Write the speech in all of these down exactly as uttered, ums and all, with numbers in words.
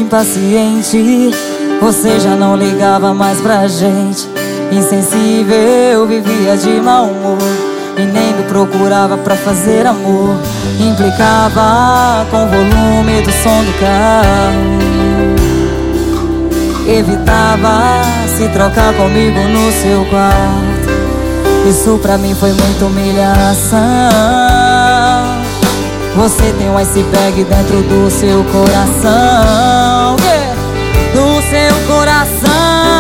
impaciente, você já não ligava mais pra gente. Insensível, vivia de mau humor e nem me procurava pra fazer amor. Implicava com o volume do som do carro, evitava se trocar comigo no seu quarto. Isso pra mim foi muita humilhação. Você tem um iceberg dentro do seu coração, yeah. Do seu coração.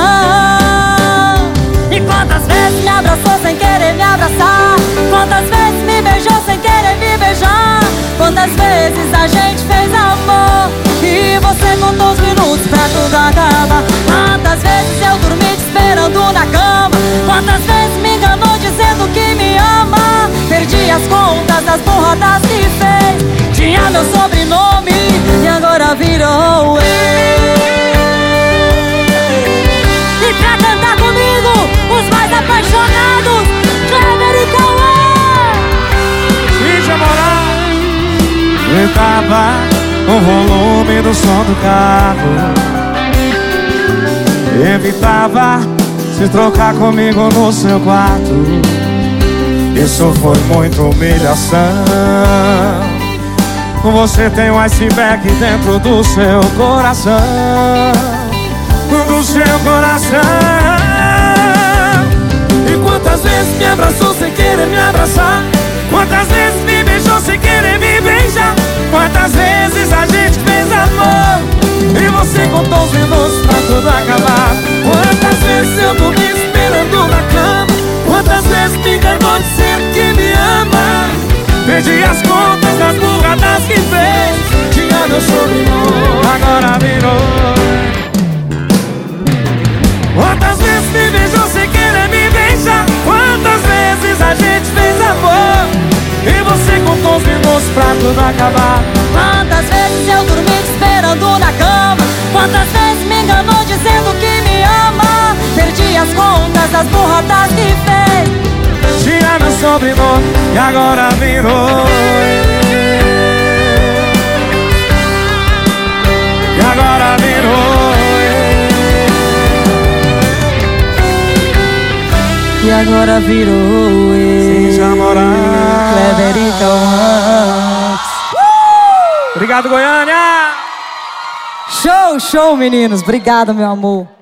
E quantas vezes me abraçou sem querer me abraçar? Quantas vezes me beijou sem querer me beijar? Quantas vezes a gente fez amor e você contou os minutos pra tudo acabar? Quantas vezes eu dormi te esperando na cama? Quantas vezes me enganou dizendo que me ama? Perdi as contas das burradas que fez. Tinha meu sobrenome e agora virou eu. E pra cantar comigo, os mais apaixonados, Kleber e Cauã. Cíntia Moraes. Evitava o volume do som do carro, evitava se trocar comigo no seu quarto. Isso foi muita humilhação. Você tem um iceberg dentro do seu coração, do seu coração. E quantas vezes me abraçou sem querer me abraçar? Quantas vezes me beijou sem querer me beijar? Quantas vezes a gente fez amor e você contou os minutos pra tudo acabar? Quantas vezes eu dormi esperando na cama? Quantas vezes me enganou dizendo que me ama? Perdi as contas das burradas que fez. Tinha meu sobrenome, agora virou. Quantas vezes me beijou sem querer me beijar? Quantas vezes a gente fez amor e você contou os minutos pra tudo acabar? Quantas vezes eu dormi te esperando na cama? Quantas vezes me enganou dizendo que me ama? Perdi as contas das burradas que fez. Tinha meu sobrenome e agora virou. E agora virou. E agora virou eu. Cíntia Moraes. Kleber e Cauã. Obrigado, Goiânia! Show, show, meninos. Obrigado, meu amor.